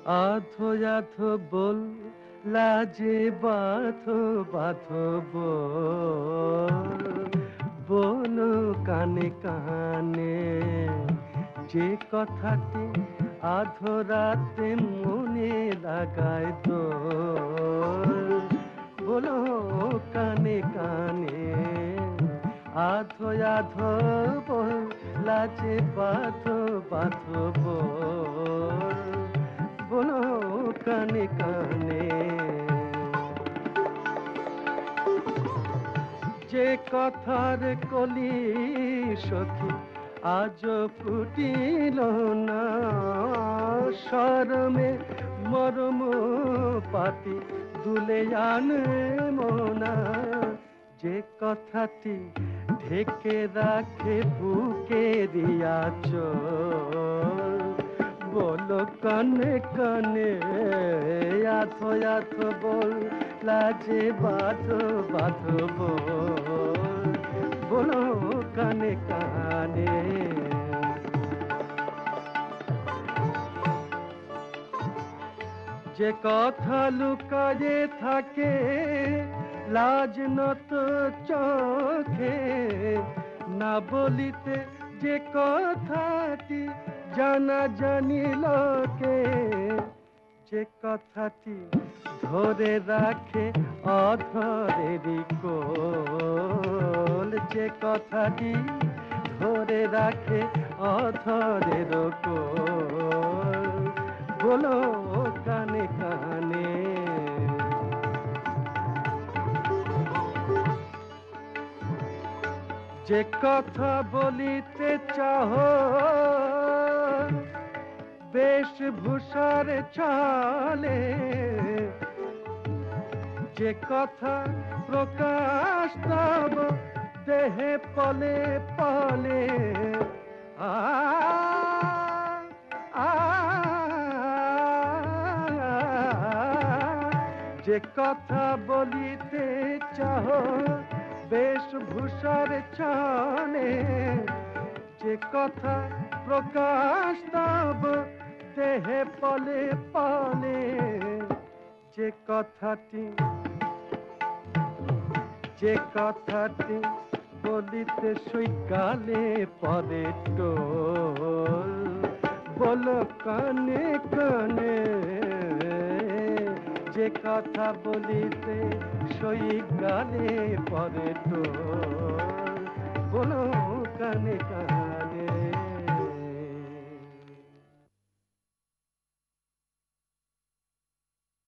আধো আধো বল লাজে বাঁধো বাঁধো বল, বলো কানে কানে যে কথাটি আধো রাতে মনে লাগায় দোল, বলো কানে কানে আধো আধো বল লাজে বাঁধো বাঁধো বল, বলো কানে কানে যে কথার কলি সখী আজ ফুটিল না, শরমে মরম পাতি দুলে আনে মোনা, যে কথাটি ঢেকে রাখে বুকেরিয়া চোল, বলো কানে কানে আধো আধো বল লাজে বাঁধো বাঁধো বল, বলো কানে কানে যে কথা লুকায়ে থাকে লাজ নত চোখে, না বলিতে যে কথাটি জানা জানি লোকে, যে কথাটি ধরে রাখে অধরেরই কোল, যে কথাটি ধরে রাখে অধরের কোল, বলো কানে কানে যে কথা বলিতে চাহো বেশভূষার চালে, যে কথা প্রকাশ তব দেহে পলে পলে, আ আ যে কথা বলিতে চাহো বেশভূষার চালে, যে কথা প্রকাশ তব দেহে পলে পলে, যে কথাটি বলিতে সৈকালে পরে টোল, বলো কানে কানে যে কথা বলিতে সৈকালে পরে টোল, বলো কানে কানে